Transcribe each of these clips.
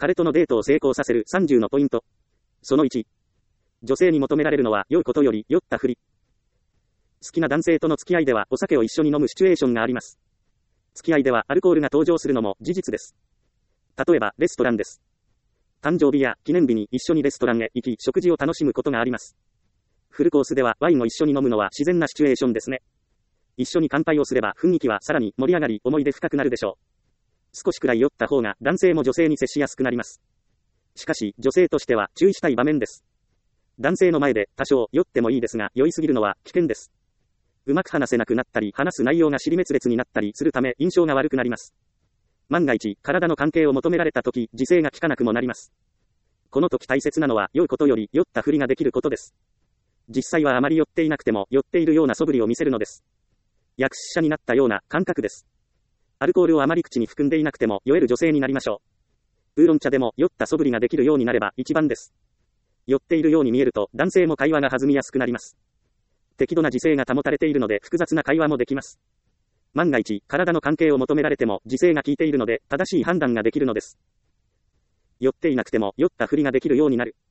彼とのデートを成功させる30のポイント。その1。女性に求められるのは良いことより酔ったふり。好きな男性との付き合いではお酒を一緒に飲むシチュエーションがあります。付き合いではアルコールが登場するのも事実です。例えばレストランです。誕生日や記念日に一緒にレストランへ行き食事を楽しむことがあります。フルコースではワインを一緒に飲むのは自然なシチュエーションですね。一緒に乾杯をすれば雰囲気はさらに盛り上がり思い出深くなるでしょう。少しくらい酔った方が男性も女性に接しやすくなります。しかし女性としては注意したい場面です。男性の前で多少酔ってもいいですが酔いすぎるのは危険です。うまく話せなくなったり話す内容が尻滅裂になったりするため印象が悪くなります。万が一体の関係を求められた時自制が効かなくもなります。この時大切なのは良いことより酔ったふりができることです。実際はあまり酔っていなくても酔っているような素振りを見せるのです。薬者になったような感覚です。アルコールをあまり口に含んでいなくても酔える女性になりましょう。ウーロン茶でも酔った素振りができるようになれば一番です。酔っているように見えると男性も会話が弾みやすくなります。適度な自制が保たれているので複雑な会話もできます。万が一体の関係を求められても自制が効いているので正しい判断ができるのです。酔っていなくても酔ったふりができるようになる。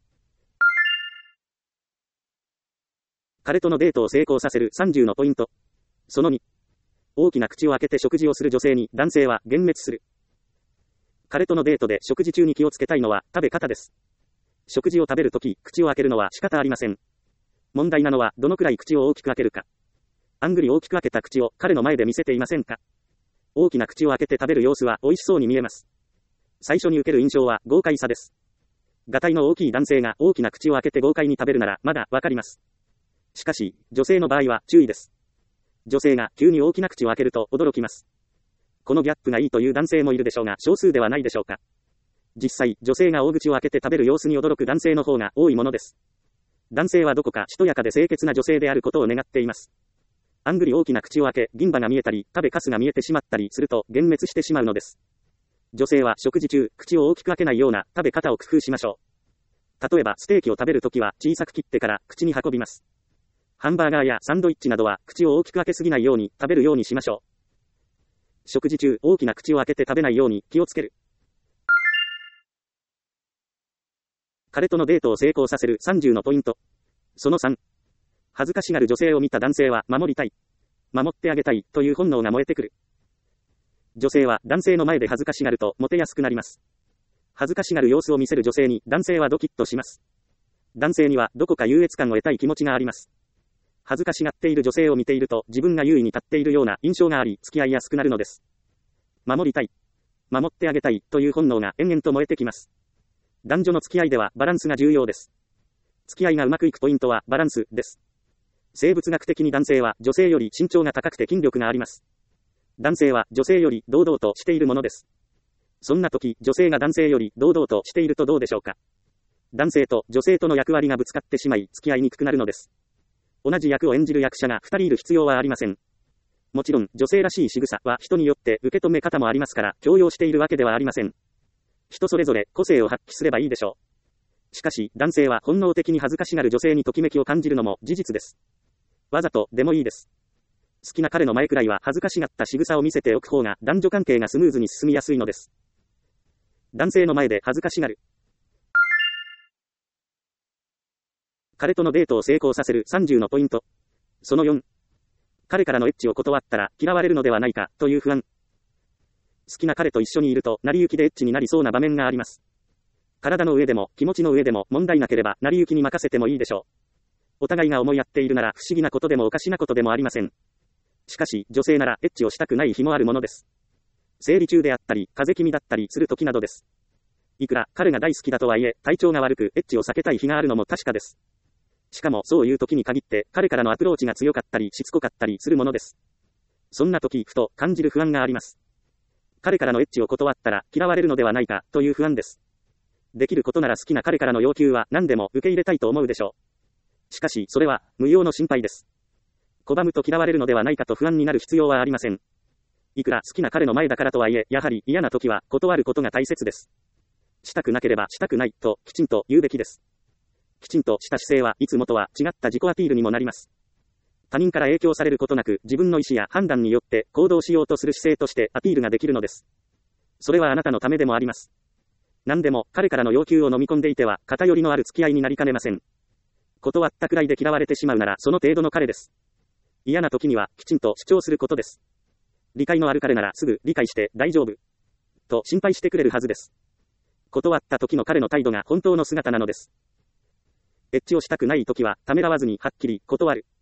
彼とのデートを成功させる30のポイント。その2。大きな口を開けて食事をする女性に男性は幻滅する。彼とのデートで食事中に気をつけたいのは食べ方です。食事を食べるとき口を開けるのは仕方ありません。問題なのはどのくらい口を大きく開けるか。あんぐり大きく開けた口を彼の前で見せていませんか。大きな口を開けて食べる様子は美味しそうに見えます。最初に受ける印象は豪快さです。がたいの大きい男性が大きな口を開けて豪快に食べるならまだわかります。しかし、女性の場合は注意です。女性が急に大きな口を開けると驚きます。このギャップがいいという男性もいるでしょうが少数ではないでしょうか。実際、女性が大口を開けて食べる様子に驚く男性の方が多いものです。男性はどこかしとやかで清潔な女性であることを願っています。あんぐり大きな口を開け、銀歯が見えたり、食べかすが見えてしまったりすると幻滅してしまうのです。女性は食事中、口を大きく開けないような食べ方を工夫しましょう。例えばステーキを食べるときは小さく切ってから口に運びます。ハンバーガーやサンドイッチなどは口を大きく開けすぎないように食べるようにしましょう。食事中、大きな口を開けて食べないように気をつける。彼とのデートを成功させる30のポイント。その3。恥ずかしがる女性を見た男性は守りたい。守ってあげたいという本能が燃えてくる。女性は男性の前で恥ずかしがるとモテやすくなります。恥ずかしがる様子を見せる女性に男性はドキッとします。男性にはどこか優越感を得たい気持ちがあります。恥ずかしがっている女性を見ていると自分が優位に立っているような印象があり付き合いやすくなるのです。守りたい。守ってあげたいという本能が延々と燃えてきます。男女の付き合いではバランスが重要です。付き合いがうまくいくポイントはバランスです。生物学的に男性は女性より身長が高くて筋力があります。男性は女性より堂々としているものです。そんな時、女性が男性より堂々としているとどうでしょうか。男性と女性との役割がぶつかってしまい付き合いにくくなるのです。同じ役を演じる役者が2人いる必要はありません。もちろん女性らしい仕草は人によって受け止め方もありますから強要しているわけではありません。人それぞれ個性を発揮すればいいでしょう。しかし男性は本能的に恥ずかしがる女性にときめきを感じるのも事実です。わざとでもいいです。好きな彼の前くらいは恥ずかしがった仕草を見せておく方が男女関係がスムーズに進みやすいのです。男性の前で恥ずかしがる。彼とのデートを成功させる30のポイント。その4。彼からのエッチを断ったら嫌われるのではないかという不安。好きな彼と一緒にいると成り行きでエッチになりそうな場面があります。体の上でも気持ちの上でも問題なければ成り行きに任せてもいいでしょう。お互いが思い合っているなら不思議なことでもおかしなことでもありません。しかし女性ならエッチをしたくない日もあるものです。生理中であったり風邪気味だったりする時などです。いくら彼が大好きだとはいえ体調が悪くエッチを避けたい日があるのも確かです。しかもそういう時に限って彼からのアプローチが強かったりしつこかったりするものです。そんな時ふと感じる不安があります。彼からのエッチを断ったら嫌われるのではないかという不安です。できることなら好きな彼からの要求は何でも受け入れたいと思うでしょう。しかしそれは無用の心配です。拒むと嫌われるのではないかと不安になる必要はありません。いくら好きな彼の前だからとはいえやはり嫌な時は断ることが大切です。したくなければしたくないときちんと言うべきです。きちんとした姿勢はいつもとは違った自己アピールにもなります。他人から影響されることなく自分の意思や判断によって行動しようとする姿勢としてアピールができるのです。それはあなたのためでもあります。 何でも彼からの要求を飲み込んでいては偏りのある付き合いになりかねません。断ったくらいで嫌われてしまうならその程度の彼です。嫌な時にはきちんと主張することです。理解のある彼ならすぐ理解して大丈夫と心配してくれるはずです。断った時の彼の態度が本当の姿なのです。エッチをしたくない時はためらわずにはっきり断る。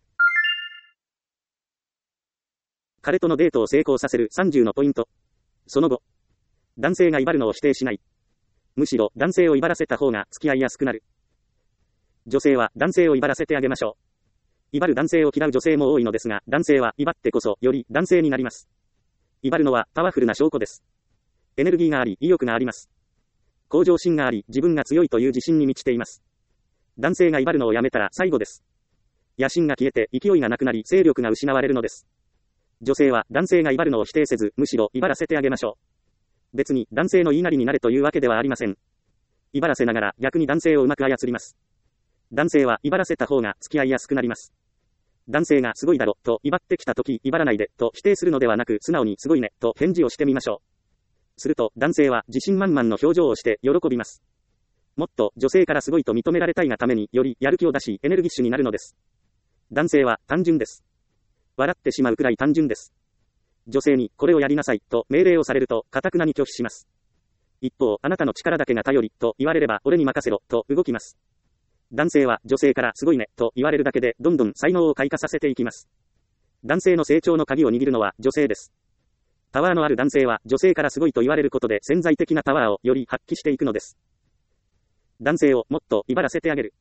彼とのデートを成功させる30のポイント。その後、男性が威張るのを否定しない。むしろ男性を威張らせた方が付き合いやすくなる。女性は男性を威張らせてあげましょう。威張る男性を嫌う女性も多いのですが、男性は威張ってこそより男性になります。威張るのはパワフルな証拠です。エネルギーがあり、意欲があります。向上心があり、自分が強いという自信に満ちています。男性が威張るのをやめたら最後です。野心が消えて勢いがなくなり、勢力が失われるのです。女性は男性が威張るのを否定せず、むしろ威張らせてあげましょう。別に男性の言いなりになれというわけではありません。威張らせながら逆に男性をうまく操ります。男性は威張らせた方が付き合いやすくなります。男性がすごいだろと威張ってきたとき、威張らないでと否定するのではなく、素直にすごいねと返事をしてみましょう。すると男性は自信満々の表情をして喜びます。もっと女性からすごいと認められたいがためによりやる気を出しエネルギッシュになるのです。男性は単純です。笑ってしまうくらい単純です。女性にこれをやりなさいと命令をされると堅くなに拒否します。一方、あなたの力だけが頼りと言われれば俺に任せろと動きます。男性は女性からすごいねと言われるだけでどんどん才能を開花させていきます。男性の成長の鍵を握るのは女性です。パワーのある男性は女性からすごいと言われることで潜在的なパワーをより発揮していくのです。男性をもっと威張らせてあげる。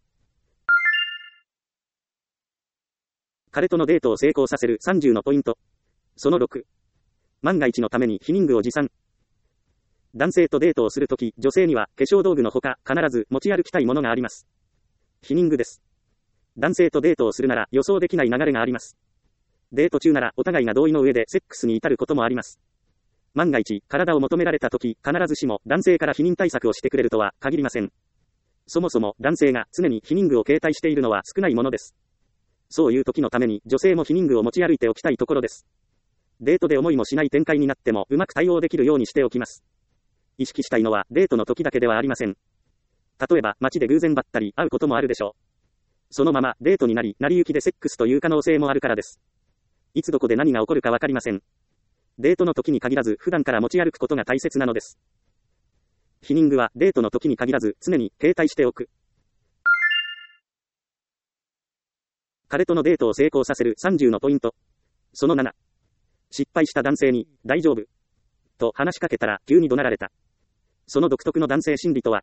彼とのデートを成功させる30のポイント。その6。万が一のために避妊具を持参。男性とデートをするとき、女性には化粧道具のほか必ず持ち歩きたいものがあります。避妊具です。男性とデートをするなら予想できない流れがあります。デート中ならお互いが同意の上でセックスに至ることもあります。万が一、体を求められたとき、必ずしも男性から避妊対策をしてくれるとは限りません。そもそも男性が常に避妊具を携帯しているのは少ないものです。そういう時のために女性も避妊具を持ち歩いておきたいところです。デートで思いもしない展開になってもうまく対応できるようにしておきます。意識したいのはデートの時だけではありません。例えば街で偶然ばったり会うこともあるでしょう。そのままデートになり、成り行きでセックスという可能性もあるからです。いつどこで何が起こるかわかりません。デートの時に限らず普段から持ち歩くことが大切なのです。避妊具はデートの時に限らず常に携帯しておく。彼とのデートを成功させる30のポイント。その7。失敗した男性に、大丈夫と話しかけたら急に怒鳴られた。その独特の男性心理とは。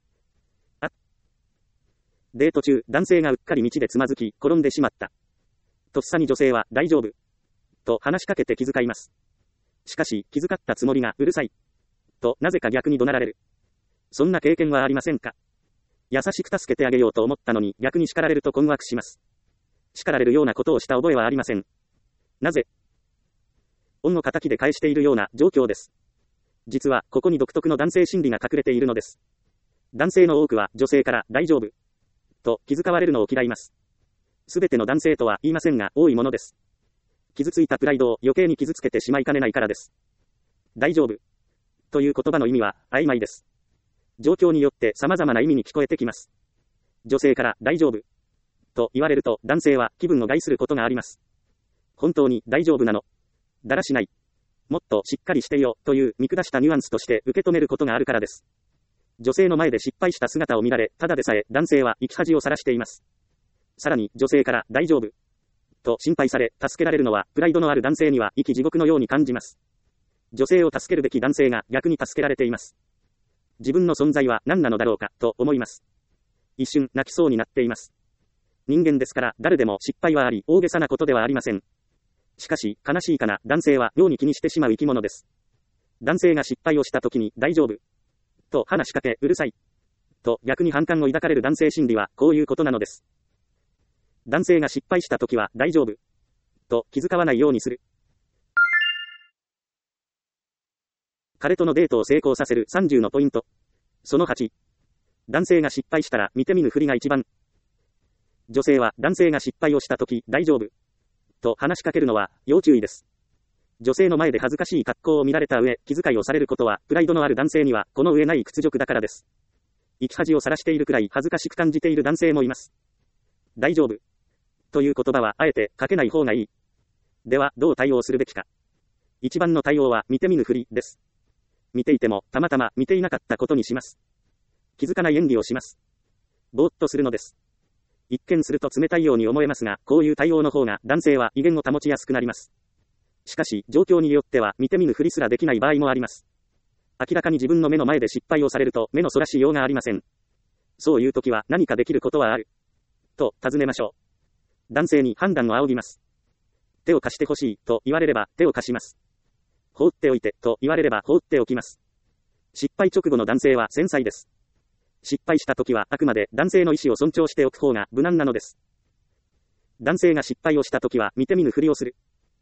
デート中、男性がうっかり道でつまずき、転んでしまった。とっさに女性は、大丈夫と話しかけて気遣います。しかし、気遣ったつもりが、うるさいとなぜか逆に怒鳴られる。そんな経験はありませんか？優しく助けてあげようと思ったのに、逆に叱られると困惑します。叱られるようなことをした覚えはありません。なぜ？恩を仇で返しているような状況です。実は、ここに独特の男性心理が隠れているのです。男性の多くは女性から大丈夫と気遣われるのを嫌います。すべての男性とは言いませんが、多いものです。傷ついたプライドを余計に傷つけてしまいかねないからです。大丈夫という言葉の意味は曖昧です。状況によって様々な意味に聞こえてきます。女性から大丈夫と言われると男性は気分を害することがあります。本当に大丈夫なの？だらしない。もっとしっかりしてよという見下したニュアンスとして受け止めることがあるからです。女性の前で失敗した姿を見られ、ただでさえ男性は生き恥をさらしています。さらに女性から大丈夫と心配され助けられるのはプライドのある男性には生き地獄のように感じます。女性を助けるべき男性が逆に助けられています。自分の存在は何なのだろうかと思います。一瞬泣きそうになっています。人間ですから誰でも失敗はあり大げさなことではありません。しかし悲しいかな男性は妙に気にしてしまう生き物です。男性が失敗をした時に大丈夫と話しかけうるさいと逆に反感を抱かれる男性心理はこういうことなのです。男性が失敗した時は大丈夫と気遣わないようにする。彼とのデートを成功させる30のポイント。その8。男性が失敗したら見て見ぬふりが一番。女性は男性が失敗をした時大丈夫と話しかけるのは要注意です。 女性の前で恥ずかしい格好を見られた上、気遣いをされることは、プライドのある男性には、この上ない屈辱だからです。生き恥を晒しているくらい恥ずかしく感じている男性もいます。大丈夫。という言葉は、あえて、かけない方がいい。では、どう対応するべきか。一番の対応は、見て見ぬふり、です。見ていても、たまたま見ていなかったことにします。気づかない演技をします。ぼーっとするのです。一見すると冷たいように思えますが、こういう対応の方が、男性は威厳を保ちやすくなります。しかし、状況によっては、見て見ぬふりすらできない場合もあります。明らかに自分の目の前で失敗をされると、目のそらしようがありません。そういう時は、何かできることはある。と、尋ねましょう。男性に判断を仰ぎます。手を貸してほしい、と言われれば、手を貸します。放っておいて、と言われれば、放っておきます。失敗直後の男性は繊細です。失敗した時は、あくまで男性の意思を尊重しておく方が無難なのです。男性が失敗をした時は、見て見ぬふりをする。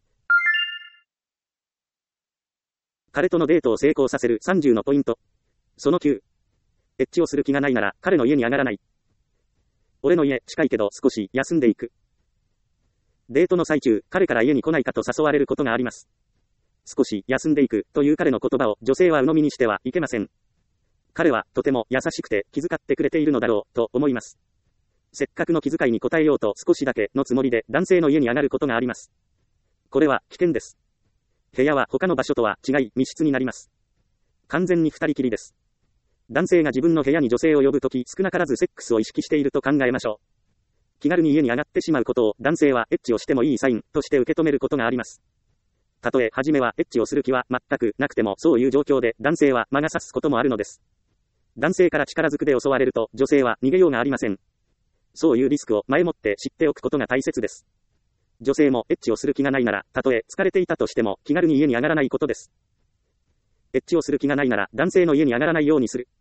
彼とのデートを成功させる30のポイント。その9。エッチをする気がないなら、彼の家に上がらない。俺の家、近いけど少し休んでいく。デートの最中、彼から家に来ないかと誘われることがあります。少し休んでいくという彼の言葉を女性は鵜呑みにしてはいけません。彼はとても優しくて気遣ってくれているのだろうと思います。せっかくの気遣いに応えようと少しだけのつもりで男性の家に上がることがあります。これは危険です。部屋は他の場所とは違い密室になります。完全に二人きりです。男性が自分の部屋に女性を呼ぶとき少なからずセックスを意識していると考えましょう。気軽に家に上がってしまうことを男性はエッチをしてもいいサインとして受け止めることがあります。たとえ初めはエッチをする気は全くなくてもそういう状況で男性は魔が差すこともあるのです。男性から力ずくで襲われると女性は逃げようがありません。そういうリスクを前もって知っておくことが大切です。女性もエッチをする気がないなら、たとえ疲れていたとしても気軽に家に上がらないことです。エッチをする気がないなら男性の家に上がらないようにする。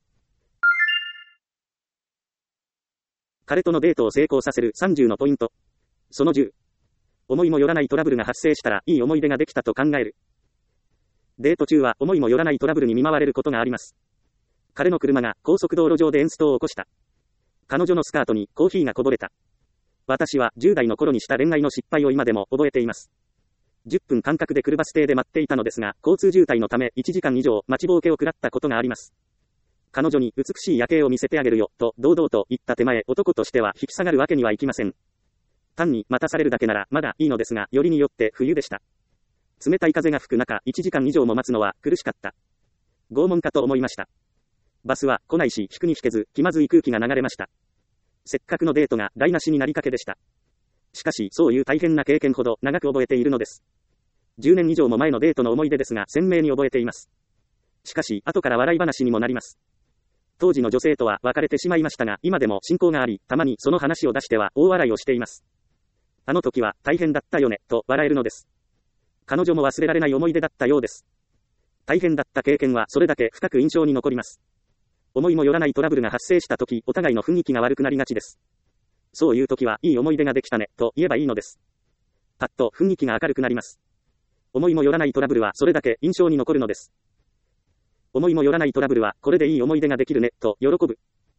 彼とのデートを成功させる30のポイント。その10。思いもよらないトラブルが発生したらいい思い出ができたと考える。デート中は思いもよらないトラブルに見舞われることがあります。彼の車が高速道路上でエンストを起こした。彼女のスカートにコーヒーがこぼれた。私は10代の頃にした恋愛の失敗を今でも覚えています。10分間隔で来るバス停で待っていたのですが、交通渋滞のため1時間以上待ちぼうけを食らったことがあります。彼女に美しい夜景を見せてあげるよ、と堂々と言った手前、男としては引き下がるわけにはいきません。単に待たされるだけならまだいいのですが、よりによって冬でした。冷たい風が吹く中、1時間以上も待つのは苦しかった。拷問かと思いました。バスは来ないし引くに引けず、気まずい空気が流れました。せっかくのデートが台無しになりかけでした。しかし、そういう大変な経験ほど長く覚えているのです。10年以上も前のデートの思い出ですが、鮮明に覚えています。しかし、後から笑い話にもなります。当時の女性とは別れてしまいましたが、今でも親交があり、たまにその話を出しては大笑いをしています。あの時は大変だったよね、と笑えるのです。彼女も忘れられない思い出だったようです。大変だった経験はそれだけ深く印象に残ります。思いもよらないトラブルが発生した時、お互いの雰囲気が悪くなりがちです。そういう時は、いい思い出ができたね、と言えばいいのです。パッと雰囲気が明るくなります。思いもよらないトラブルはそれだけ印象に残るのです。思いもよらないトラブルは、これでいい思い出ができるね、と喜ぶ。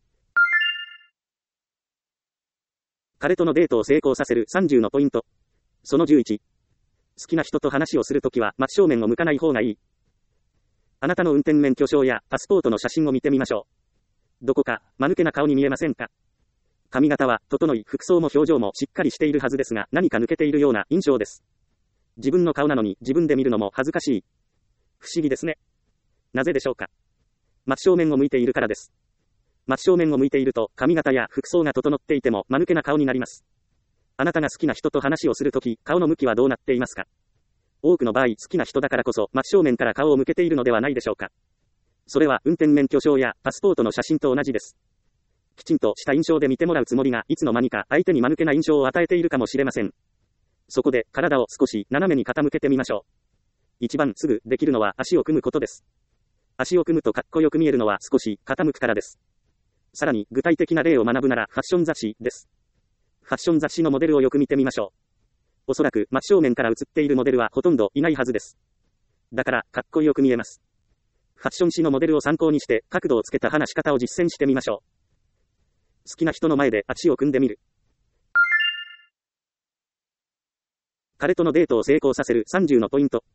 彼とのデートを成功させる30のポイント。その11。好きな人と話をするときは真正面を向かない方がいい。あなたの運転免許証やパスポートの写真を見てみましょう。どこか間抜けな顔に見えませんか？髪型は整い、服装も表情もしっかりしているはずですが、何か抜けているような印象です。自分の顔なのに自分で見るのも恥ずかしい。不思議ですね。なぜでしょうか。真正面を向いているからです。真正面を向いていると髪型や服装が整っていても間抜けな顔になります。あなたが好きな人と話をするとき、顔の向きはどうなっていますか？多くの場合、好きな人だからこそ真正面から顔を向けているのではないでしょうか。それは運転免許証やパスポートの写真と同じです。きちんとした印象で見てもらうつもりが、いつの間にか相手に間抜けな印象を与えているかもしれません。そこで体を少し斜めに傾けてみましょう。一番すぐできるのは足を組むことです。足を組むとかっこよく見えるのは少し傾くからです。さらに具体的な例を学ぶならファッション雑誌です。ファッション雑誌のモデルをよく見てみましょう。おそらく真正面から写っているモデルはほとんどいないはずです。だからかっこよく見えます。ファッション誌のモデルを参考にして角度をつけた話し方を実践してみましょう。好きな人の前で足を組んでみる。彼とのデートを成功させる30のポイント。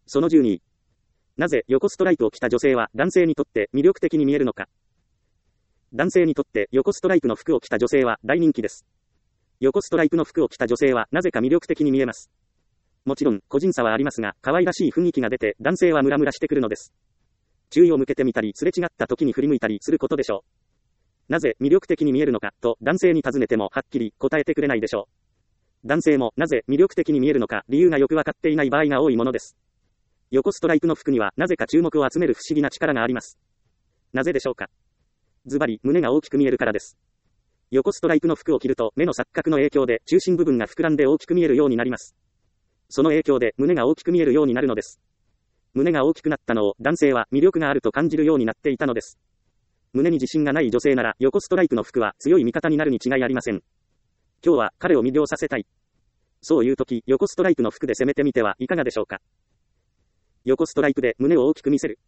その12。なぜ横ストライプを着た女性は男性にとって魅力的に見えるのか。男性にとって横ストライプの服を着た女性は大人気です。横ストライプの服を着た女性はなぜか魅力的に見えます。もちろん個人差はありますが、可愛らしい雰囲気が出て男性はムラムラしてくるのです。注意を向けてみたり、すれ違った時に振り向いたりすることでしょう。なぜ魅力的に見えるのかと男性に尋ねてもはっきり答えてくれないでしょう。男性もなぜ魅力的に見えるのか理由がよくわかっていない場合が多いものです。横ストライプの服にはなぜか注目を集める不思議な力があります。なぜでしょうか。ズバリ胸が大きく見えるからです。横ストライプの服を着ると目の錯覚の影響で中心部分が膨らんで大きく見えるようになります。その影響で胸が大きく見えるようになるのです。胸が大きくなったのを男性は魅力があると感じるようになっていたのです。胸に自信がない女性なら横ストライプの服は強い味方になるに違いありません。今日は彼を魅了させたい。そういう時、横ストライプの服で攻めてみてはいかがでしょうか。横ストライプで胸を大きく見せる。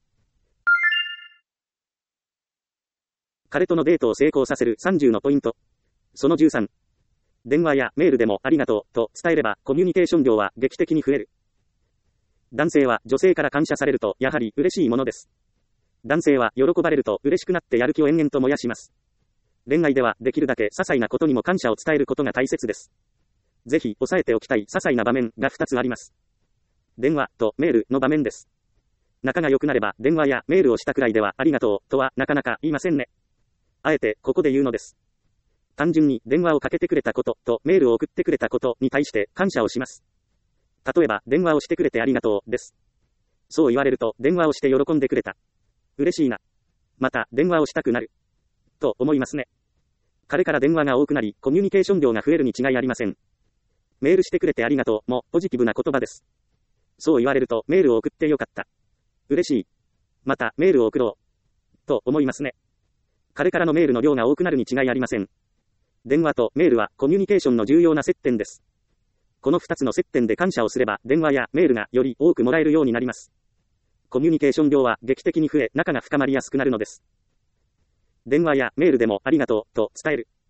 彼とのデートを成功させる30のポイント。その13。電話やメールでもありがとうと伝えればコミュニケーション量は劇的に増える。男性は女性から感謝されるとやはり嬉しいものです。男性は喜ばれると嬉しくなってやる気を延々と燃やします。恋愛ではできるだけ些細なことにも感謝を伝えることが大切です。ぜひ押さえておきたい些細な場面が2つあります。電話とメールの場面です。仲が良くなれば電話やメールをしたくらいではありがとうとはなかなか言いませんね。あえてここで言うのです。単純に電話をかけてくれたこととメールを送ってくれたことに対して感謝をします。例えば電話をしてくれてありがとうです。そう言われると電話をして喜んでくれた。嬉しいな。また電話をしたくなる。と思いますね。彼から電話が多くなりコミュニケーション量が増えるに違いありません。メールしてくれてありがとうもポジティブな言葉です。そう言われるとメールを送ってよかった。嬉しい。またメールを送ろう。と思いますね。彼からのメールの量が多くなるに違いありません。電話とメールはコミュニケーションの重要な接点です。この2つの接点で感謝をすれば電話やメールがより多くもらえるようになります。コミュニケーション量は劇的に増え仲が深まりやすくなるのです。電話やメールでもありがとうと伝える。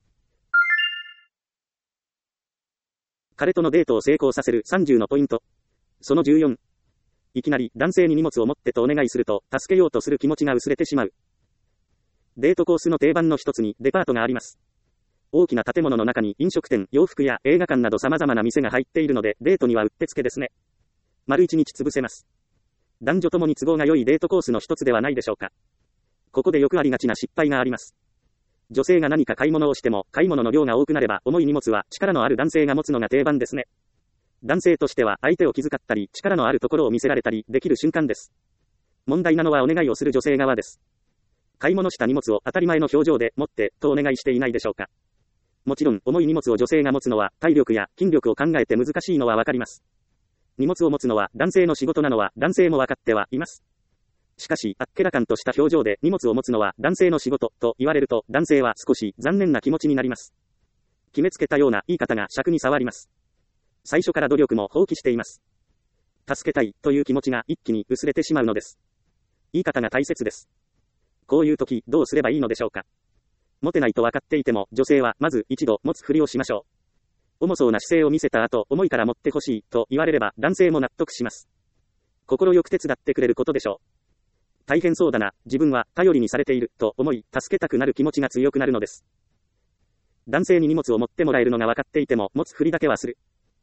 彼とのデートを成功させる30のポイント。その14。いきなり男性に荷物を持ってとお願いすると助けようとする気持ちが薄れてしまう。デートコースの定番の一つにデパートがあります。大きな建物の中に飲食店、洋服や映画館など様々な店が入っているのでデートにはうってつけですね。丸一日潰せます。男女ともに都合が良いデートコースの一つではないでしょうか。ここでよくありがちな失敗があります。女性が何か買い物をしても買い物の量が多くなれば重い荷物は力のある男性が持つのが定番ですね。男性としては相手を気遣ったり力のあるところを見せられたりできる瞬間です。問題なのはお願いをする女性側です。買い物した荷物を当たり前の表情で持ってとお願いしていないでしょうか。もちろん重い荷物を女性が持つのは体力や筋力を考えて難しいのはわかります。荷物を持つのは男性の仕事なのは男性もわかってはいます。しかしあっけらかんとした表情で荷物を持つのは男性の仕事と言われると男性は少し残念な気持ちになります。決めつけたような言い方が尺に触ります。最初から努力も放棄しています。助けたいという気持ちが一気に薄れてしまうのです。言い方が大切です。こういう時どうすればいいのでしょうか。持てないと分かっていても女性はまず一度持つふりをしましょう。重そうな姿勢を見せた後重いから持ってほしいと言われれば男性も納得します。心よく手伝ってくれることでしょう。大変そうだな、自分は頼りにされていると思い助けたくなる気持ちが強くなるのです。男性に荷物を持ってもらえるのが分かっていても持つふりだけはする。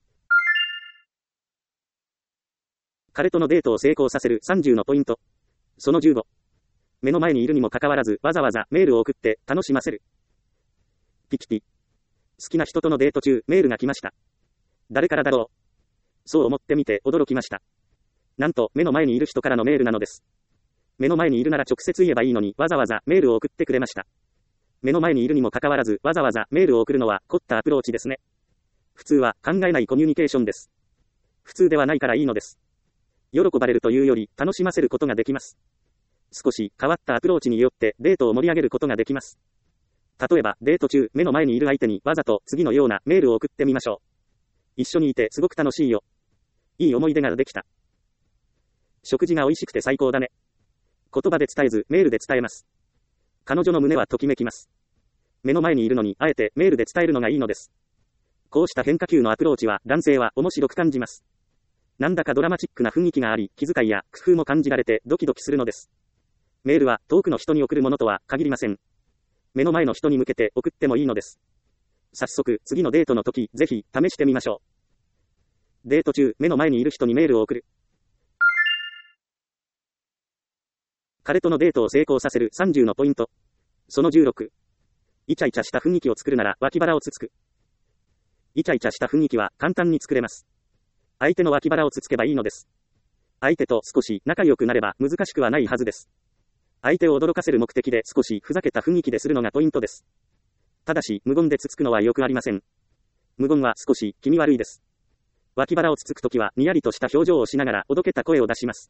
彼とのデートを成功させる30のポイント。その15。目の前にいるにもかかわらずわざわざメールを送って楽しませる。ピキピ。好きな人とのデート中メールが来ました。誰からだろう。そう思ってみて驚きました。なんと目の前にいる人からのメールなのです。目の前にいるなら直接言えばいいのにわざわざメールを送ってくれました。目の前にいるにもかかわらずわざわざメールを送るのは凝ったアプローチですね。普通は考えないコミュニケーションです。普通ではないからいいのです。喜ばれるというより楽しませることができます。少し変わったアプローチによってデートを盛り上げることができます。例えばデート中目の前にいる相手にわざと次のようなメールを送ってみましょう。一緒にいてすごく楽しいよ。いい思い出ができた。食事が美味しくて最高だね。言葉で伝えずメールで伝えます。彼女の胸はときめきます。目の前にいるのにあえてメールで伝えるのがいいのです。こうした変化球のアプローチは男性は面白く感じます。 なんだかドラマチックな雰囲気があり、気遣いや工夫も感じられてドキドキするのです。メールは遠くの人に送るものとは限りません。目の前の人に向けて送ってもいいのです。早速、次のデートの時、ぜひ試してみましょう。デート中、目の前にいる人にメールを送る。彼とのデートを成功させる30のポイント。その16。イチャイチャした雰囲気を作るなら脇腹をつつく。イチャイチャした雰囲気は簡単に作れます。相手の脇腹をつつけばいいのです。相手と少し仲良くなれば難しくはないはずです。相手を驚かせる目的で少しふざけた雰囲気でするのがポイントです。ただし、無言でつつくのはよくありません。無言は少し気味悪いです。脇腹をつつくときはにやりとした表情をしながらおどけた声を出します。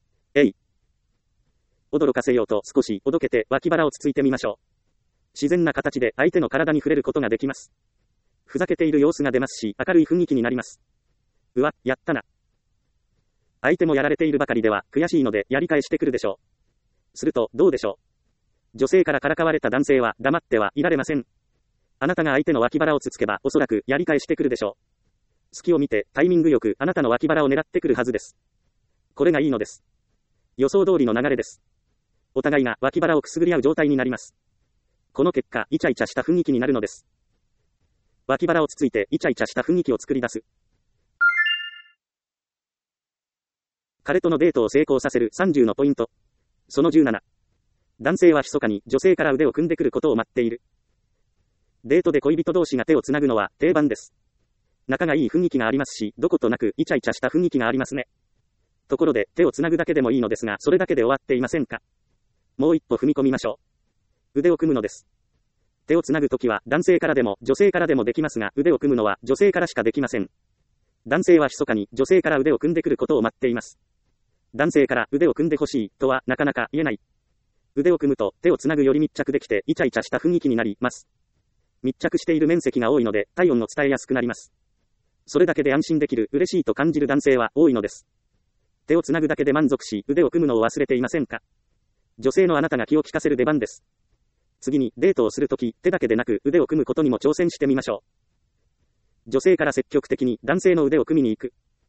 驚かせようと少しおどけて脇腹をつついてみましょう。自然な形で相手の体に触れることができます。ふざけている様子が出ますし、明るい雰囲気になります。うわ、やったな。相手もやられているばかりでは悔しいのでやり返してくるでしょう。するとどうでしょう。女性からからかわれた男性は黙ってはいられません。あなたが相手の脇腹をつつけばおそらくやり返してくるでしょう。隙を見てタイミングよくあなたの脇腹を狙ってくるはずです。これがいいのです。予想通りの流れです。お互いが脇腹をくすぐり合う状態になります。この結果、イチャイチャした雰囲気になるのです。脇腹をつついてイチャイチャした雰囲気を作り出す。彼とのデートを成功させる30のポイント。その17。男性は密かに女性から腕を組んでくることを待っている。デートで恋人同士が手をつなぐのは定番です。仲がいい雰囲気がありますし、どことなくイチャイチャした雰囲気がありますね。ところで、手をつなぐだけでもいいのですが、それだけで終わっていませんか。もう一歩踏み込みましょう。腕を組むのです。手をつなぐときは男性からでも女性からでもできますが、腕を組むのは女性からしかできません。男性は密かに女性から腕を組んでくることを待っています。男性から腕を組んでほしいとはなかなか言えない。腕を組むと手をつなぐより密着できてイチャイチャした雰囲気になります。密着している面積が多いので体温を伝えやすくなります。それだけで安心できる、嬉しいと感じる男性は多いのです。手をつなぐだけで満足し、腕を組むのを忘れていませんか。女性のあなたが気を利かせる出番です。次にデートをするとき、手だけでなく腕を組むことにも挑戦してみましょう。女性から積極的に男性の腕を組みに行く。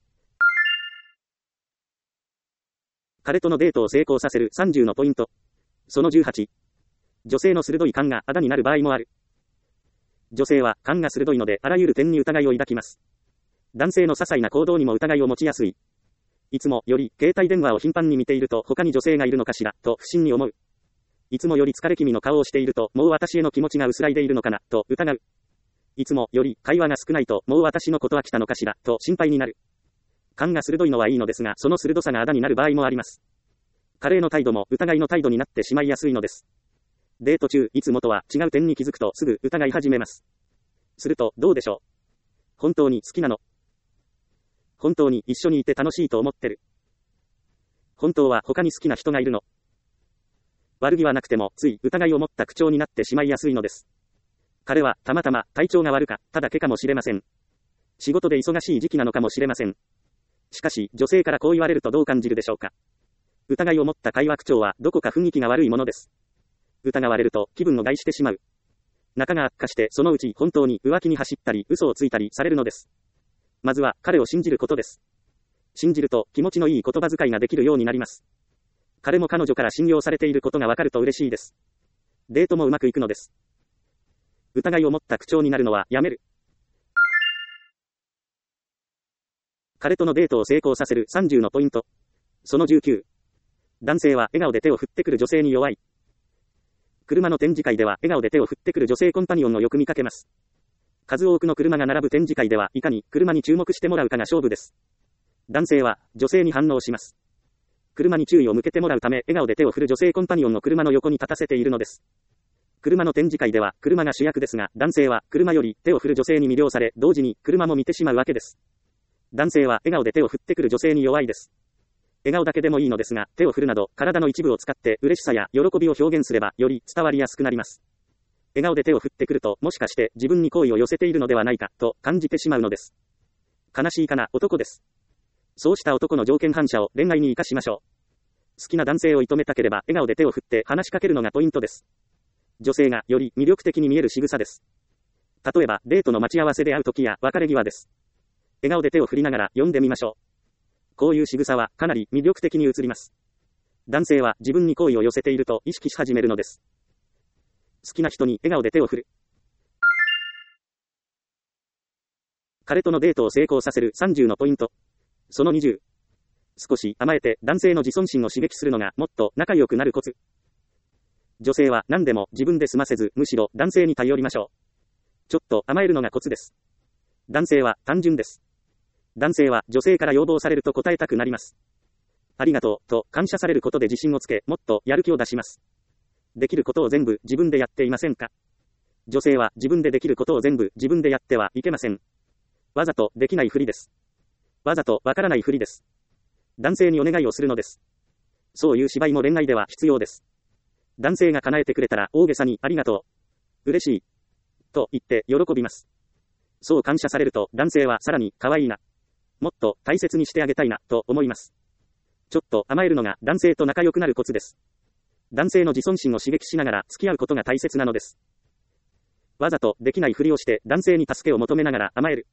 彼とのデートを成功させる30のポイント。その18。女性の鋭い勘があだになる場合もある。女性は勘が鋭いのであらゆる点に疑いを抱きます。男性の些細な行動にも疑いを持ちやすい。いつもより携帯電話を頻繁に見ていると他に女性がいるのかしらと不審に思う。いつもより疲れ気味の顔をしているともう私への気持ちが薄らいでいるのかなと疑う。いつもより会話が少ないともう私のことは来たのかしらと心配になる。勘が鋭いのはいいのですが、その鋭さがあだになる場合もあります。彼への態度も疑いの態度になってしまいやすいのです。デート中、いつもとは違う点に気づくとすぐ疑い始めます。するとどうでしょう。本当に好きなの？本当に一緒にいて楽しいと思ってる？本当は他に好きな人がいるの？悪気はなくてもつい疑いを持った口調になってしまいやすいのです。彼はたまたま体調が悪かっただけかもしれません。仕事で忙しい時期なのかもしれません。しかし女性からこう言われるとどう感じるでしょうか。疑いを持った会話口調はどこか雰囲気が悪いものです。疑われると気分を害してしまう。仲が悪化してそのうち本当に浮気に走ったり嘘をついたりされるのです。まずは彼を信じることです。信じると気持ちのいい言葉遣いができるようになります。彼も彼女から信用されていることがわかると嬉しいです。デートもうまくいくのです。疑いを持った口調になるのはやめる。彼とのデートを成功させる30のポイント。その19。男性は笑顔で手を振ってくる女性に弱い。車の展示会では笑顔で手を振ってくる女性コンパニオンをよく見かけます。数多くの車が並ぶ展示会ではいかに車に注目してもらうかが勝負です。男性は女性に反応します。車に注意を向けてもらうため笑顔で手を振る女性コンパニオンの車の横に立たせているのです。車の展示会では車が主役ですが、男性は車より手を振る女性に魅了され、同時に車も見てしまうわけです。男性は笑顔で手を振ってくる女性に弱いです。笑顔だけでもいいのですが、手を振るなど体の一部を使って嬉しさや喜びを表現すればより伝わりやすくなります。笑顔で手を振ってくると、もしかして自分に好意を寄せているのではないかと感じてしまうのです。悲しいかな男です。そうした男の条件反射を恋愛に活かしましょう。好きな男性を射止めたければ笑顔で手を振って話しかけるのがポイントです。女性がより魅力的に見える仕草です。例えばデートの待ち合わせで会う時や別れ際です。笑顔で手を振りながら呼んでみましょう。 こういう仕草はかなり魅力的に映ります。男性は自分に好意を寄せていると意識し始めるのです。好きな人に笑顔で手を振る。彼とのデートを成功させる30のポイント。その20。少し甘えて男性の自尊心を刺激するのがもっと仲良くなるコツ。女性は何でも自分で済ませず、むしろ男性に頼りましょう。ちょっと甘えるのがコツです。男性は単純です。男性は女性から要望されると答えたくなります。ありがとうと感謝されることで自信をつけ、もっとやる気を出します。できることを全部自分でやっていませんか？女性は自分でできることを全部自分でやってはいけません。わざとできないふりです。わざとわからないふりです。男性にお願いをするのです。そういう芝居も恋愛では必要です。男性が叶えてくれたら大げさにありがとう。嬉しい。と言って喜びます。そう感謝されると男性はさらに可愛いな。もっと大切にしてあげたいなと思います。ちょっと甘えるのが男性と仲良くなるコツです。男性の自尊心を刺激しながら付き合うことが大切なのです。わざとできないふりをして男性に助けを求めながら甘える。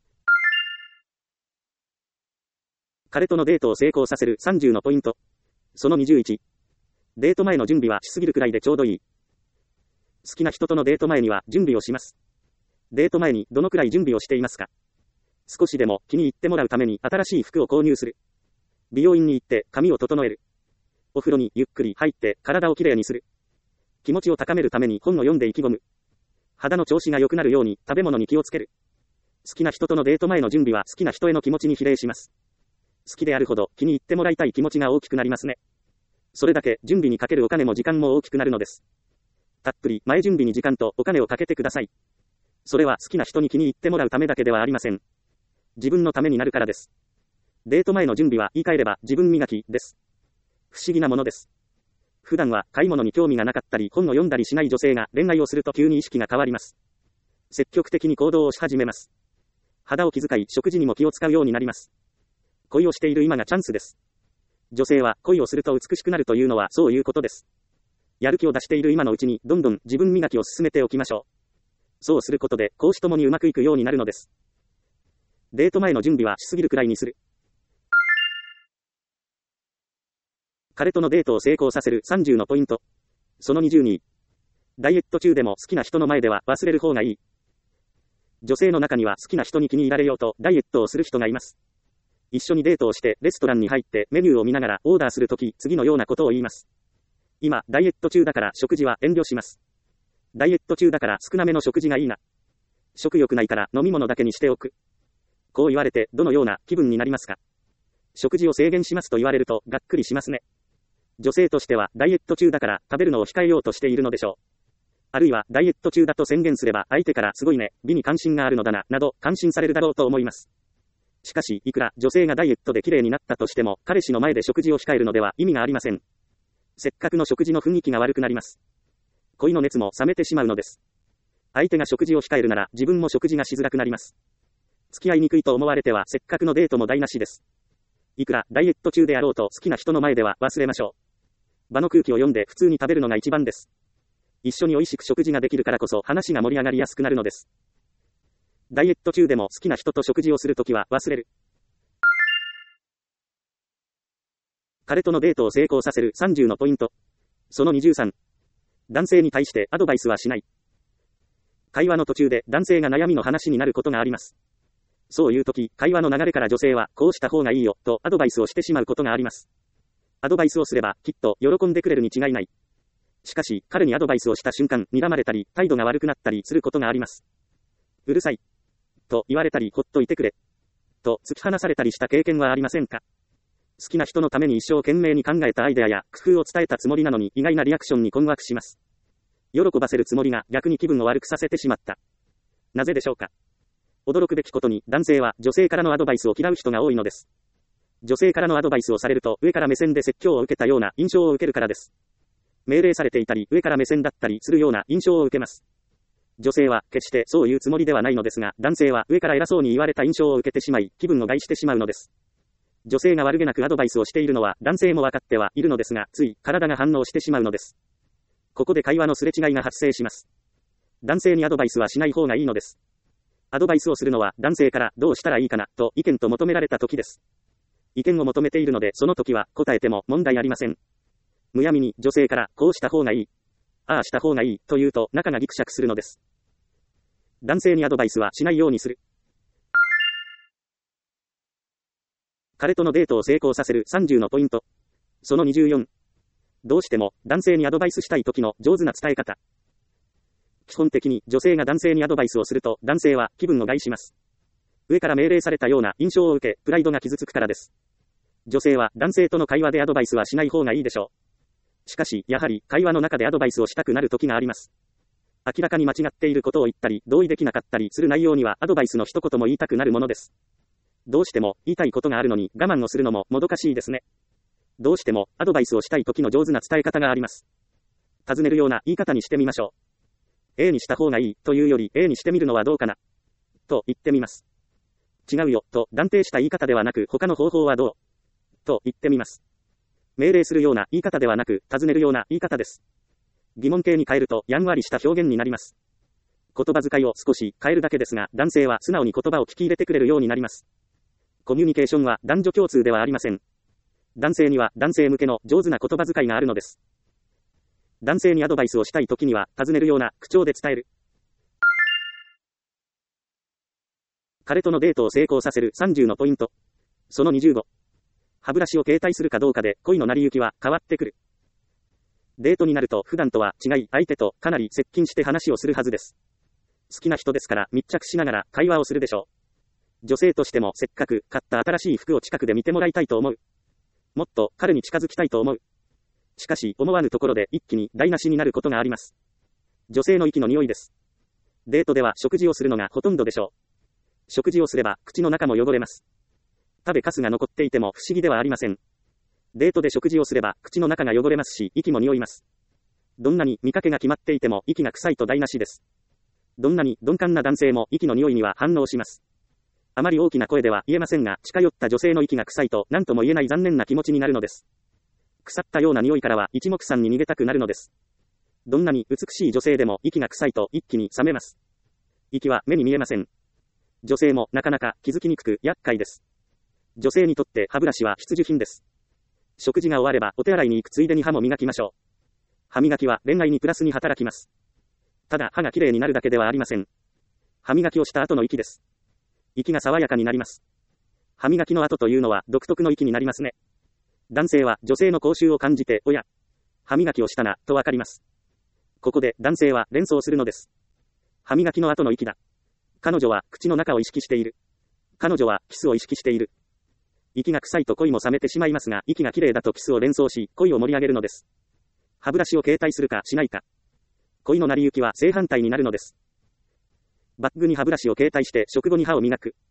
彼とのデートを成功させる30のポイント。その21。デート前の準備はしすぎるくらいでちょうどいい。好きな人とのデート前には準備をします。デート前にどのくらい準備をしていますか？少しでも気に入ってもらうために新しい服を購入する。美容院に行って髪を整える。お風呂にゆっくり入って体をきれいにする。気持ちを高めるために本を読んで意気込む。肌の調子が良くなるように食べ物に気をつける。好きな人とのデート前の準備は好きな人への気持ちに比例します。好きであるほど気に入ってもらいたい気持ちが大きくなりますね。それだけ準備にかけるお金も時間も大きくなるのです。たっぷり前準備に時間とお金をかけてください。それは好きな人に気に入ってもらうためだけではありません。自分のためになるからです。デート前の準備は言い換えれば自分磨きです。不思議なものです。普段は買い物に興味がなかったり本を読んだりしない女性が恋愛をすると急に意識が変わります。積極的に行動をし始めます。肌を気遣い食事にも気を使うようになります。恋をしている今がチャンスです。女性は恋をすると美しくなるというのはそういうことです。やる気を出している今のうちにどんどん自分磨きを進めておきましょう。そうすることで公私ともにうまくいくようになるのです。デート前の準備はしすぎるくらいにする。彼とのデートを成功させる30のポイント。その20に。ダイエット中でも好きな人の前では忘れる方がいい。女性の中には好きな人に気に入られようとダイエットをする人がいます。一緒にデートをしてレストランに入ってメニューを見ながらオーダーするとき次のようなことを言います。今、ダイエット中だから食事は遠慮します。ダイエット中だから少なめの食事がいいな。食欲ないから飲み物だけにしておく。こう言われてどのような気分になりますか？食事を制限しますと言われるとがっくりしますね。女性としてはダイエット中だから食べるのを控えようとしているのでしょう。あるいはダイエット中だと宣言すれば相手からすごいね、美に関心があるのだな、など感心されるだろうと思います。しかし、いくら女性がダイエットで綺麗になったとしても、彼氏の前で食事を控えるのでは意味がありません。せっかくの食事の雰囲気が悪くなります。恋の熱も冷めてしまうのです。相手が食事を控えるなら自分も食事がしづらくなります。付き合いにくいと思われてはせっかくのデートも台無しです。いくらダイエット中であろうと好きな人の前では忘れましょう。場の空気を読んで普通に食べるのが一番です。一緒に美味しく食事ができるからこそ話が盛り上がりやすくなるのです。ダイエット中でも好きな人と食事をするときは忘れる。彼とのデートを成功させる30のポイント。その23。男性に対してアドバイスはしない。会話の途中で男性が悩みの話になることがあります。そういうとき、会話の流れから女性はこうした方がいいよとアドバイスをしてしまうことがあります。アドバイスをすればきっと喜んでくれるに違いない。しかし、彼にアドバイスをした瞬間、睨まれたり、態度が悪くなったりすることがあります。うるさい。と言われたり、ほっといてくれ。と突き放されたりした経験はありませんか？好きな人のために一生懸命に考えたアイデアや工夫を伝えたつもりなのに意外なリアクションに困惑します。喜ばせるつもりが逆に気分を悪くさせてしまった。なぜでしょうか？驚くべきことに男性は女性からのアドバイスを嫌う人が多いのです。女性からのアドバイスをされると上から目線で説教を受けたような印象を受けるからです。命令されていたり上から目線だったりするような印象を受けます。女性は決してそういうつもりではないのですが、男性は上から偉そうに言われた印象を受けてしまい、気分を害してしまうのです。女性が悪気なくアドバイスをしているのは男性も分かってはいるのですが、つい体が反応してしまうのです。ここで会話のすれ違いが発生します。男性にアドバイスはしない方がいいのです。アドバイスをするのは男性からどうしたらいいかなと意見と求められた時です。 意見を求めているのでその時は答えても問題ありません。むやみに女性からこうした方がいい、ああした方がいいと言うと仲がギクシャクするのです。男性にアドバイスはしないようにする。彼とのデートを成功させる30のポイント。その24。どうしても男性にアドバイスしたい時の上手な伝え方。基本的に女性が男性にアドバイスをすると男性は気分を害します。上から命令されたような印象を受け、プライドが傷つくからです。女性は男性との会話でアドバイスはしない方がいいでしょう。しかし、やはり会話の中でアドバイスをしたくなる時があります。明らかに間違っていることを言ったり、同意できなかったりする内容にはアドバイスの一言も言いたくなるものです。どうしても言いたいことがあるのに我慢をするのももどかしいですね。どうしてもアドバイスをしたい時の上手な伝え方があります。尋ねるような言い方にしてみましょう。A にした方がいいというより A にしてみるのはどうかなと言ってみます。違うよと断定した言い方ではなく他の方法はどうと言ってみます。命令するような言い方ではなく尋ねるような言い方です。疑問形に変えるとやんわりした表現になります。言葉遣いを少し変えるだけですが男性は素直に言葉を聞き入れてくれるようになります。コミュニケーションは男女共通ではありません。男性には男性向けの上手な言葉遣いがあるのです。男性にアドバイスをしたい時には尋ねるような口調で伝える。彼とのデートを成功させる30のポイント。その25。歯ブラシを携帯するかどうかで恋の成り行きは変わってくる。デートになると普段とは違い相手とかなり接近して話をするはずです。好きな人ですから密着しながら会話をするでしょう。女性としてもせっかく買った新しい服を近くで見てもらいたいと思う。もっと彼に近づきたいと思う。しかし思わぬところで一気に台無しになることがあります。女性の息の匂いです。デートでは食事をするのがほとんどでしょう。食事をすれば口の中も汚れます。食べかすが残っていても不思議ではありません。デートで食事をすれば口の中が汚れますし息も匂います。どんなに見かけが決まっていても息が臭いと台無しです。どんなに鈍感な男性も息の匂いには反応します。あまり大きな声では言えませんが近寄った女性の息が臭いと何とも言えない残念な気持ちになるのです。腐ったような匂いからは一目散に逃げたくなるのです。どんなに美しい女性でも息が臭いと一気に冷めます。息は目に見えません。女性もなかなか気づきにくく厄介です。女性にとって歯ブラシは必需品です。食事が終わればお手洗いに行くついでに歯も磨きましょう。歯磨きは恋愛にプラスに働きます。ただ歯がきれいになるだけではありません。歯磨きをした後の息です。息が爽やかになります。歯磨きの後というのは独特の息になりますね。男性は女性の口臭を感じて、おや、歯磨きをしたな、とわかります。ここで男性は連想するのです。歯磨きの後の息だ。彼女は口の中を意識している。彼女はキスを意識している。息が臭いと恋も冷めてしまいますが、息が綺麗だとキスを連想し、恋を盛り上げるのです。歯ブラシを携帯するかしないか。恋の成り行きは正反対になるのです。バッグに歯ブラシを携帯して食後に歯を磨く。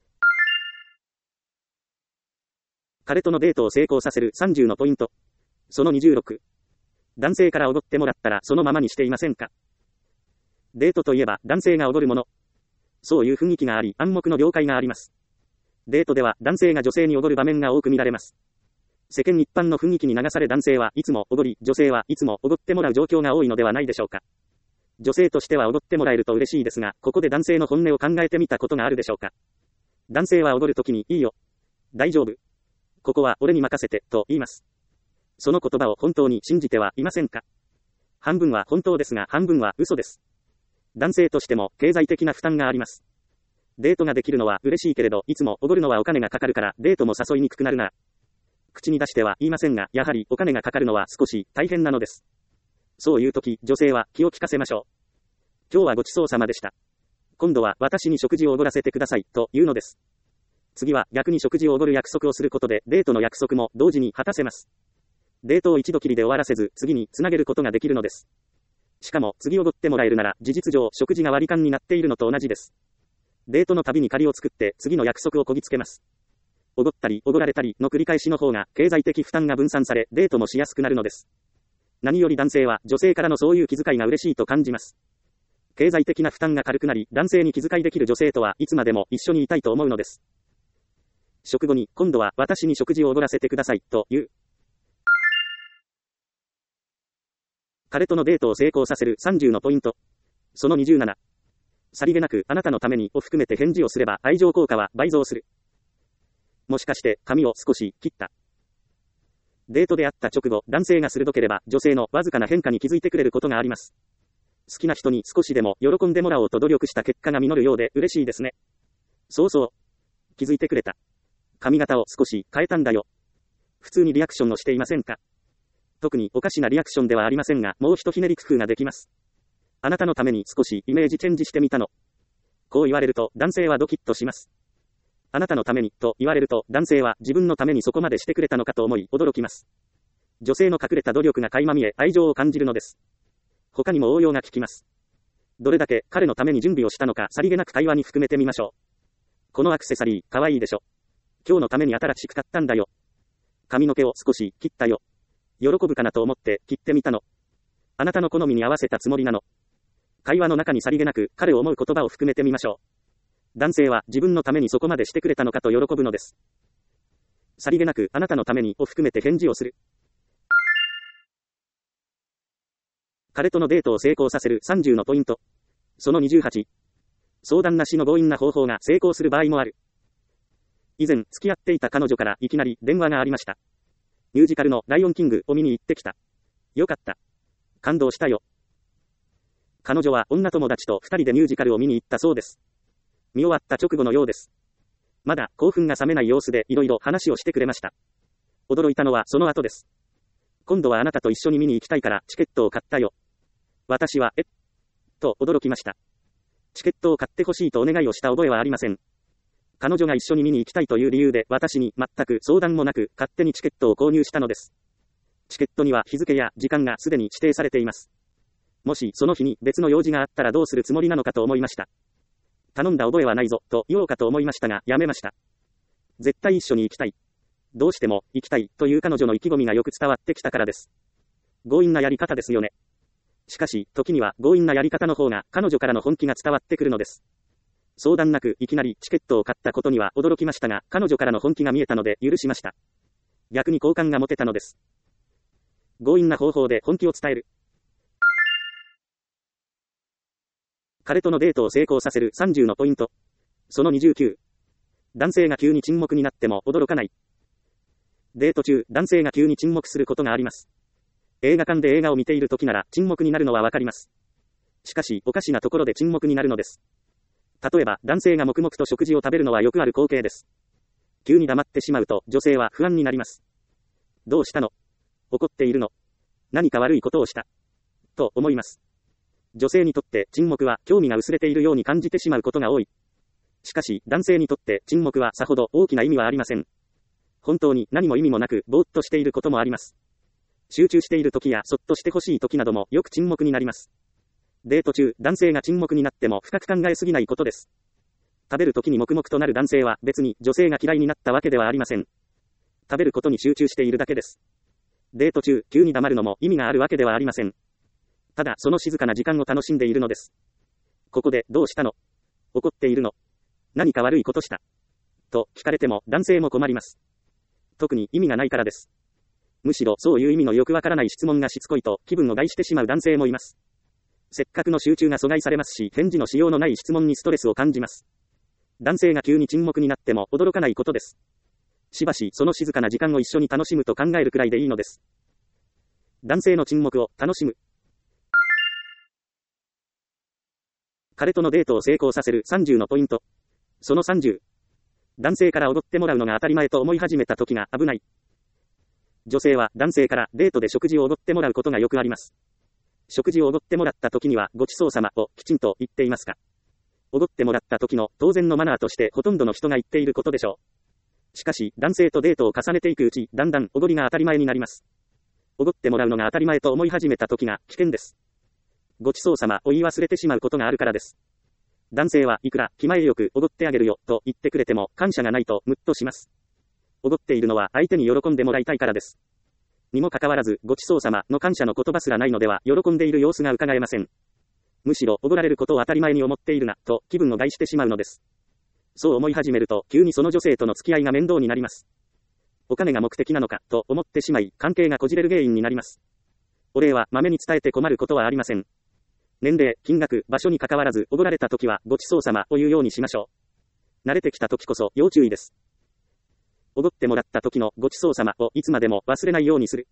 彼とのデートを成功させる30のポイント。その26。男性からおごってもらったらそのままにしていませんか。デートといえば男性がおごるもの。そういう雰囲気があり暗黙の了解があります。デートでは男性が女性におごる場面が多く見られます。世間一般の雰囲気に流され男性はいつもおごり、女性はいつもおごってもらう状況が多いのではないでしょうか。女性としてはおごってもらえると嬉しいですが、ここで男性の本音を考えてみたことがあるでしょうか。男性はおごるときにいいよ。大丈夫。ここは俺に任せて、と言います。その言葉を本当に信じてはいませんか。半分は本当ですが半分は嘘です。男性としても経済的な負担があります。デートができるのは嬉しいけれど、いつもおごるのはお金がかかるからデートも誘いにくくなるな。口に出しては言いませんが、やはりお金がかかるのは少し大変なのです。そういう時、女性は気を利かせましょう。今日はごちそうさまでした。今度は私に食事をおごらせてください、というのです。次は逆に食事をおごる約束をすることでデートの約束も同時に果たせます。デートを一度きりで終わらせず次につなげることができるのです。しかも次おごってもらえるなら事実上食事が割り勘になっているのと同じです。デートのたびに借りを作って次の約束をこぎつけます。おごったりおごられたりの繰り返しの方が経済的負担が分散されデートもしやすくなるのです。何より男性は女性からのそういう気遣いが嬉しいと感じます。経済的な負担が軽くなり男性に気遣いできる女性とはいつまでも一緒にいたいと思うのです。食後に今度は私に食事をおごらせてくださいという。彼とのデートを成功させる30のポイント。その27。さりげなくあなたのためにを含めて返事をすれば愛情効果は倍増する。 もしかして髪を少し切った。デートで会った直後、男性が鋭ければ女性のわずかな変化に気づいてくれることがあります。好きな人に少しでも喜んでもらおうと努力した結果が実るようで嬉しいですね。そうそう。気づいてくれた。髪型を少し変えたんだよ。普通にリアクションをしていませんか？特におかしなリアクションではありませんが、もう一ひねり工夫ができます。あなたのために少しイメージチェンジしてみたの。こう言われると男性はドキッとします。あなたのためにと言われると男性は自分のためにそこまでしてくれたのかと思い驚きます。女性の隠れた努力が垣間見え愛情を感じるのです。他にも応用が効きます。どれだけ彼のために準備をしたのかさりげなく会話に含めてみましょう。このアクセサリーかわいいでしょ。今日のために新しく買ったんだよ。髪の毛を少し切ったよ。喜ぶかなと思って切ってみたの。あなたの好みに合わせたつもりなの。会話の中にさりげなく彼を思う言葉を含めてみましょう。男性は自分のためにそこまでしてくれたのかと喜ぶのです。さりげなくあなたのためにを含めて返事をする。彼とのデートを成功させる30のポイント。その28。相談なしの強引な方法が成功する場合もある。以前付き合っていた彼女からいきなり電話がありました。ミュージカルのライオンキングを見に行ってきた。よかった。感動したよ。彼女は女友達と2人でミュージカルを見に行ったそうです。見終わった直後のようです。まだ興奮が冷めない様子でいろいろ話をしてくれました。驚いたのはその後です。今度はあなたと一緒に見に行きたいからチケットを買ったよ。私は、と驚きました。チケットを買ってほしいとお願いをした覚えはありません。彼女が一緒に見に行きたいという理由で私に全く相談もなく勝手にチケットを購入したのです。チケットには日付や時間がすでに指定されています。もしその日に別の用事があったらどうするつもりなのかと思いました。頼んだ覚えはないぞと言おうかと思いましたがやめました。絶対一緒に行きたい。どうしても行きたいという彼女の意気込みがよく伝わってきたからです。強引なやり方ですよね。しかし時には強引なやり方の方が彼女からの本気が伝わってくるのです。相談なくいきなりチケットを買ったことには驚きましたが、彼女からの本気が見えたので許しました。逆に好感が持てたのです。強引な方法で本気を伝える。彼とのデートを成功させる30のポイント。その29。男性が急に沈黙になっても驚かない。デート中、男性が急に沈黙することがあります。映画館で映画を見ている時なら沈黙になるのはわかります。しかし、おかしなところで沈黙になるのです。例えば、男性が黙々と食事を食べるのはよくある光景です。急に黙ってしまうと、女性は不安になります。どうしたの？怒っているの？何か悪いことをした？と思います。女性にとって沈黙は興味が薄れているように感じてしまうことが多い。しかし、男性にとって沈黙はさほど大きな意味はありません。本当に何も意味もなく、ぼーっとしていることもあります。集中している時やそっとしてほしい時などもよく沈黙になります。デート中、男性が沈黙になっても深く考えすぎないことです。食べる時に黙々となる男性は別に女性が嫌いになったわけではありません。食べることに集中しているだけです。デート中、急に黙るのも意味があるわけではありません。ただ、その静かな時間を楽しんでいるのです。ここで、どうしたの？怒っているの？何か悪いことした？と聞かれても男性も困ります。特に意味がないからです。むしろそういう意味のよくわからない質問がしつこいと気分を害してしまう男性もいます。せっかくの集中が阻害されますし、返事のしようのない質問にストレスを感じます。男性が急に沈黙になっても驚かないことです。しばしその静かな時間を一緒に楽しむと考えるくらいでいいのです。男性の沈黙を楽しむ。彼とのデートを成功させる30のポイント。その30。男性からおごってもらうのが当たり前と思い始めた時が危ない。女性は男性からデートで食事をおごってもらうことがよくあります。食事をおごってもらった時にはごちそうさまをきちんと言っていますか？おごってもらった時の当然のマナーとしてほとんどの人が言っていることでしょう。しかし男性とデートを重ねていくうち、だんだんおごりが当たり前になります。おごってもらうのが当たり前と思い始めた時が危険です。ごちそうさまを言い忘れてしまうことがあるからです。男性はいくら気前よくおごってあげるよと言ってくれても感謝がないとムッとします。おごっているのは相手に喜んでもらいたいからです。にもかかわらずごちそうさまの感謝の言葉すらないのでは喜んでいる様子が伺えません。むしろおごられることを当たり前に思っているなと気分を害してしまうのです。そう思い始めると急にその女性との付き合いが面倒になります。お金が目的なのかと思ってしまい関係がこじれる原因になります。お礼はまめに伝えて困ることはありません。年齢、金額、場所に関わらずおごられた時はごちそうさまを言うようにしましょう。慣れてきた時こそ要注意です。 おごってもらった時のごちそうさまをいつまでも忘れないようにする。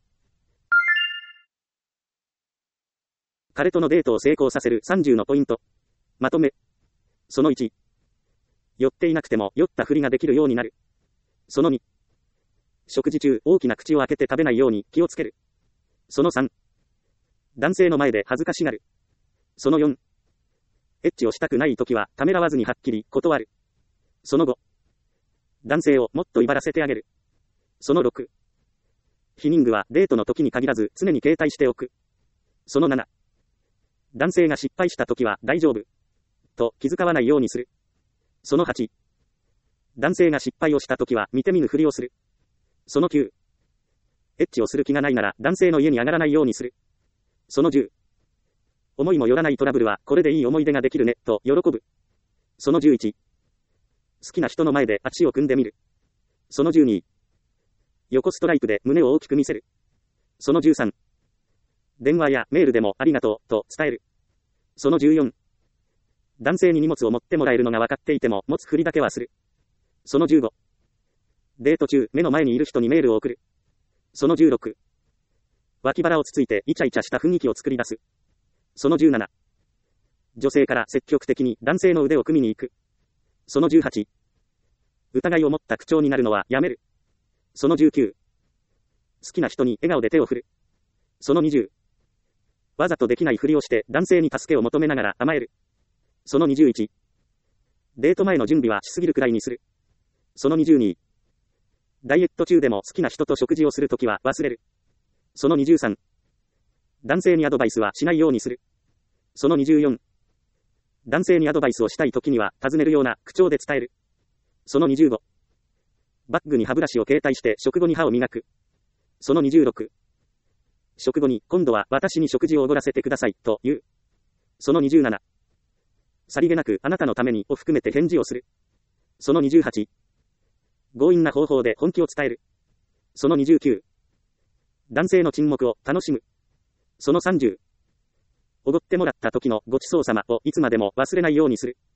彼とのデートを成功させる30のポイント。まとめ。その1。酔っていなくても酔ったふりができるようになる。その2。食事中大きな口を開けて食べないように気をつける。その3。男性の前で恥ずかしがる。その4。エッチをしたくないときはためらわずにはっきり断る。その5。男性をもっと威張らせてあげる。その6。避妊具はデートの時に限らず常に携帯しておく。その7。男性が失敗した時は大丈夫と気遣わないようにする。その8。男性が失敗をした時は見て見ぬふりをする。その9。エッチをする気がないなら男性の家に上がらないようにする。その10。思いもよらないトラブルはこれでいい思い出ができるねと喜ぶ。その11。好きな人の前で足を組んでみる。その12。横ストライプで胸を大きく見せる。その13。電話やメールでもありがとうと伝える。その14。男性に荷物を持ってもらえるのが分かっていても持つふりだけはする。その15。デート中目の前にいる人にメールを送る。その16。脇腹をつついてイチャイチャした雰囲気を作り出す。その17。女性から積極的に男性の腕を組みに行く。その18。疑いを持った口調になるのはやめる。その19。好きな人に笑顔で手を振る。その20。わざとできないふりをして男性に助けを求めながら甘える。その21。デート前の準備はしすぎるくらいにする。その22。ダイエット中でも好きな人と食事をするときは忘れる。その23。男性にアドバイスはしないようにする。その24。男性にアドバイスをしたいときには尋ねるような口調で伝える。その25。バッグに歯ブラシを携帯して食後に歯を磨く。その26。食後に今度は私に食事をおごらせてくださいと言う。その27。さりげなくあなたのためにを含めて返事をする。その28。強引な方法で本気を伝える。その29。男性の沈黙を楽しむ。その30。おごってもらった時のごちそうさまをいつまでも忘れないようにする。